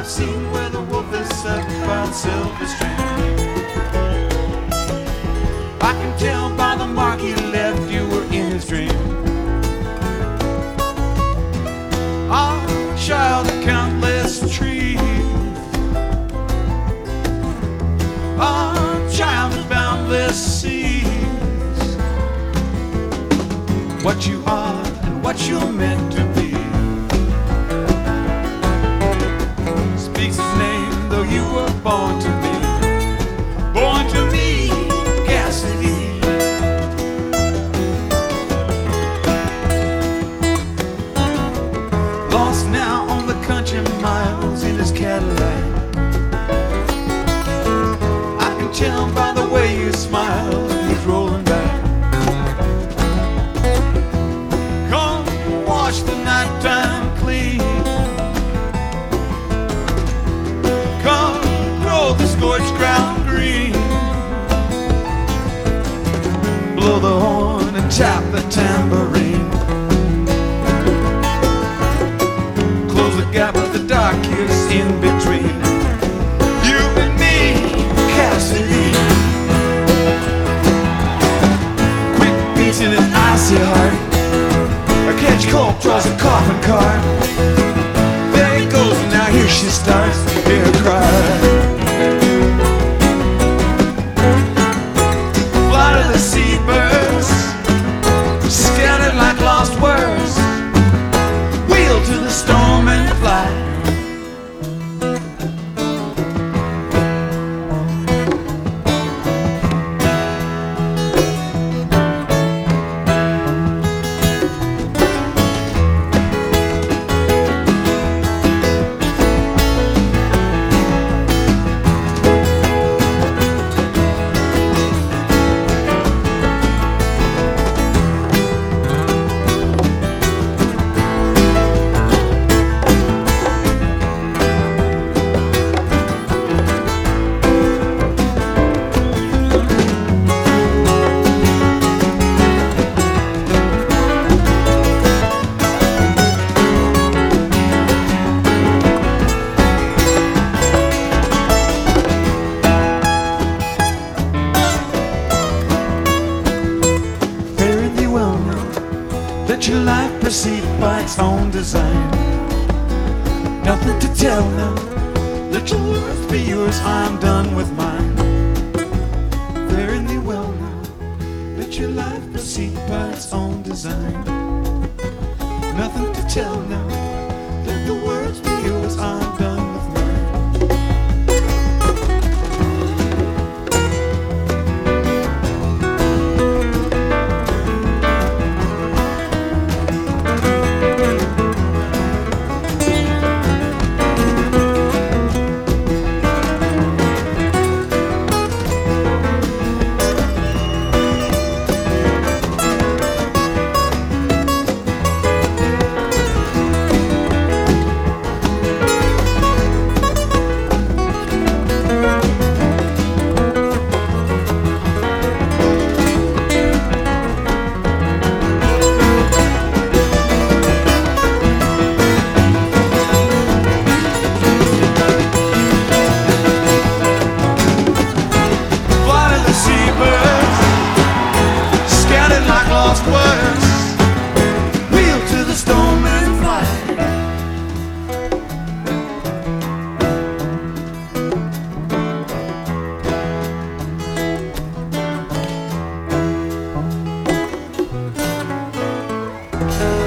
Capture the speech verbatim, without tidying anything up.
seen where the wolf is set by the silver string. I can tell by the mark he left you were in his dream. Ah, child of countless trees. Ah, child of boundless seas. What you are and what you're meant to be speaks his name, though you were born to me. Born to me, Cassidy. Lost now on the country miles in his Cadillac. I can tell by the way you smile, he's rolling back. Come wash the nighttime clean. Come grow the scorched ground green. Blow the horn and tap the tambourine. Close the gap of the darkest in between you and me, Cassidy. Quick beats in an icy heart. A catch cold draws a coffin cart. There he goes, and now here she starts to hear her cry. Fly to the seabirds, scattered like lost words. Wheel to the storm and fly. Let your life proceed by its own design. Nothing to tell now. Let your words be yours, I'm done with mine. Fare thee well now. Let your life proceed by its own design. Nothing to tell now. Let the words be yours, I'm done with mine. Bye.